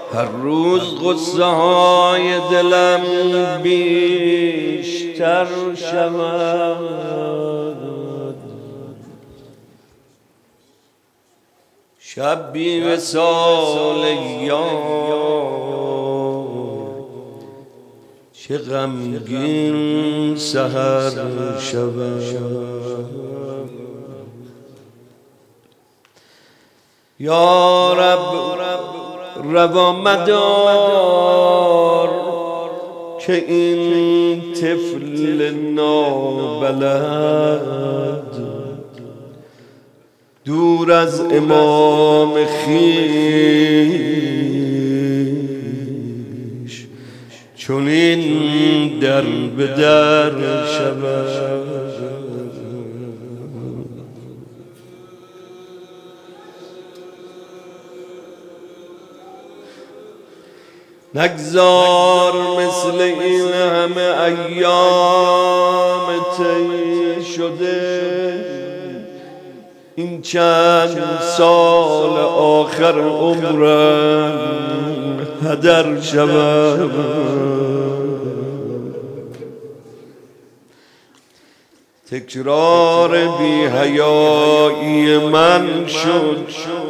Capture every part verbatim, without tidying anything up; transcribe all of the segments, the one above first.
هر روز غصه های دلم بیشتر شود، شب بی وصال یار چه غمگین سحر شود. یا رب روا مدار که این طفل نابلد دور از امام خویش چنین در به در شود. نگذار مثل این همه ایام طی شده این چند سال آخر عمرم هدر شود. تکرار بی حیایی من شد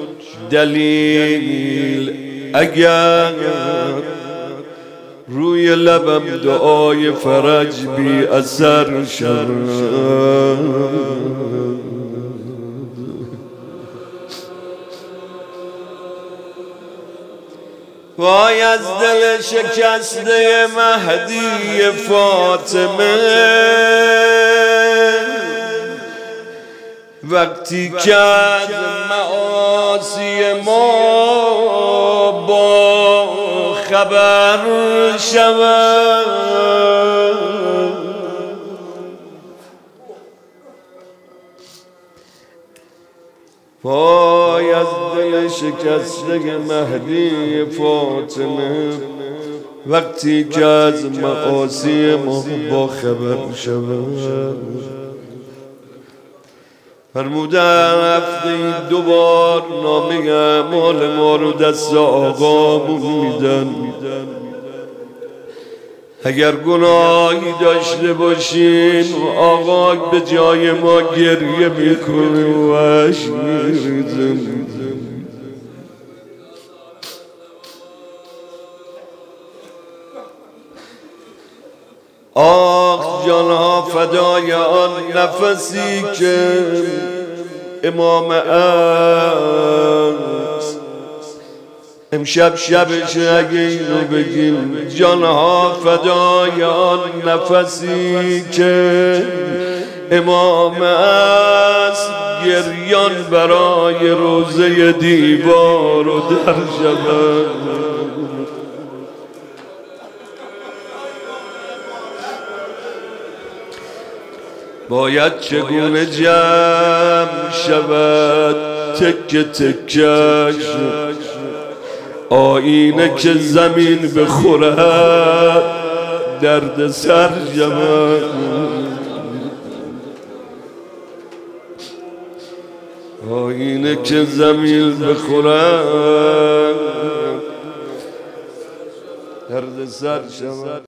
دلیل اگر روی لبم دعای فرج بی اثر شود. وای از دل شکسته مهدی فاطمه وقتی که از معاصی ما با خبر شود. وای از دل شکسته مهدی فاطمه وقتی که از معاصی ما با خبر شود. فرمودن هفته دو بار نامه اعمال ما رو دست آقامون میدن. اگر گناهی داشته باشین آقا به جای ما گریه میکنه و اشک میریزه. آخ جانها فدای آن نفسی که امام است. امشب شبشه اگه اینو بگیم جانها فدای آن نفسی که امام است. گریان برای روزه دیوار و در شود. باید چگونه جمع شود تکه تکش آینه که زمین بخورد درد سر شود. آینه که زمین بخورد درد سر شود.